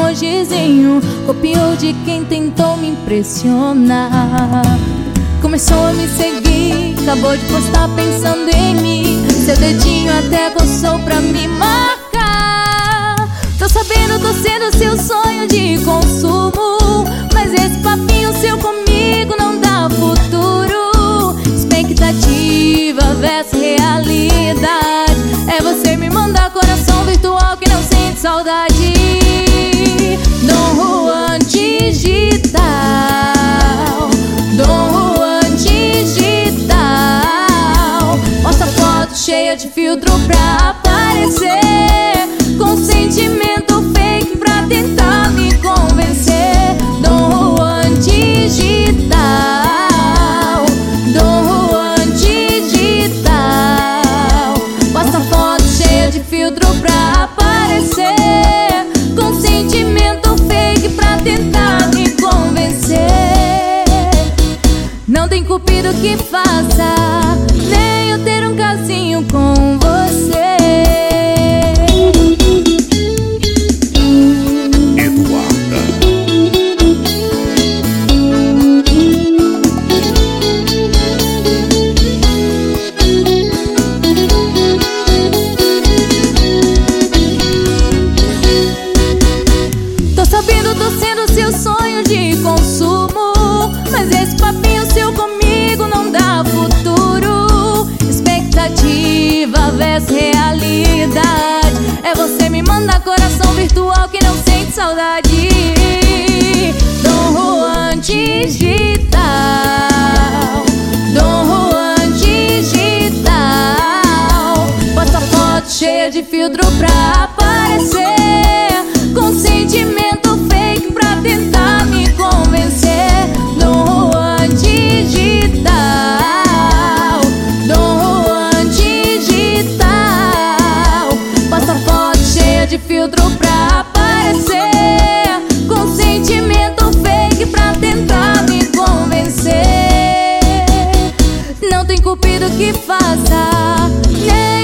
emojizinho, copiou de quem tentou me impressionar. Começou a me seguir, acabou de postar pensando em mim. Seu dedinho até coçou pra me marcar. Tô sabendo, tô sendo seu sonho de consumo, mas esse papinho seu comigo não dá futuro. Expectativa versus realidade, é você me mandar coração virtual que não sente saudade. Dom Juan digital, Dom Juan digital. Mostra foto cheia de filtro pra aparecer, com sentimento fake pra tentar me convencer. Dom Juan digital, Dom Juan digital. Mostra foto cheia de filtro pra aparecer, com sentimento fake pra tentar me convencer. Não tem cupido que faça nem eu ter um casinho com você. Tô sabendo, tô sendo seu sonho de consumo, mas esse papinho seu comigo não dá futuro. Expectativa versus realidade, é você me mandar coração virtual que não sente saudade. Dom Juan digital, Dom Juan digital. Posta foto cheia de filtro pra aparecer, com sentimento fake pra tentar me convencer. Dom Juan digital, Dom Juan digital. Posta foto cheia de filtro pra aparecer, com sentimento fake pra tentar me convencer. Não tem cupido que faça